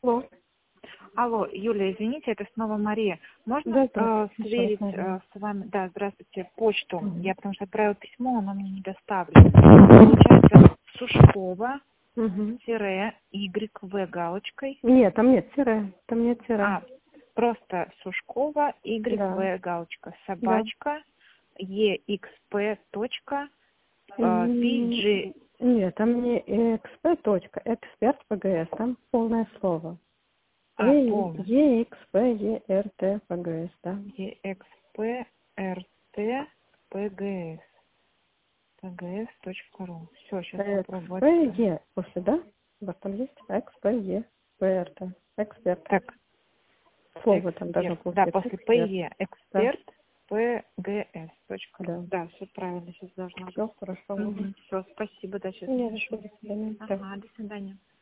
Алло. Алло, Юля, извините, это снова Мария. Можно сверить с вами, да, здравствуйте, почту? Я потому что отправила письмо, оно мне не доставлено. Получается, Сушкова, Y галочкой. Нет, там нет тире, там нет тире. Просто Сушкова, Y галочка, собачка, EXP. PG. Нет, там не XP. Эксперт ПГС, там полное слово. EXP, ERT, ПГС, да. EXP, RT, PGS. PGS.ru. Все, сейчас попробую. XP, после, да? У вас там есть XP, PRT. Эксперт. Так. Слово там даже будет. Да, после PE. Эксперт, PGS. Да, все правильно сейчас должно быть. Все хорошо. Все, спасибо, да, сейчас. До свидания. До свидания.